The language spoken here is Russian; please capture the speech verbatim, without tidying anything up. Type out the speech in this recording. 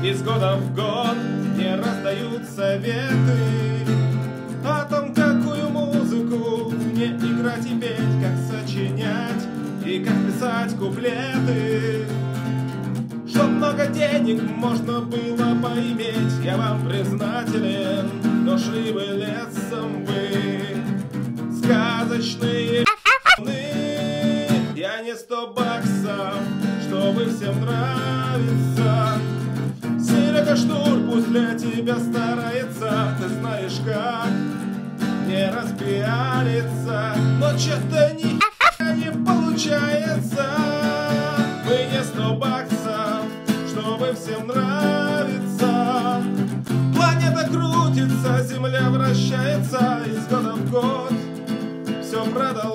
из года в год мне раздают советы о том, какую музыку мне играть и петь, как сочинять и как писать куплеты. Чтоб много денег можно было поиметь, я вам признателен, но шли бы лесом вы. Сказочные я не сто баксов, чтобы всем нравиться. Серега Штур пусть для тебя старается, ты знаешь как не распиариться, но что-то ни не получается. Мы не сто баксов, чтобы всем нравиться. Планета крутится, Земля вращается, из года в год все продолжается.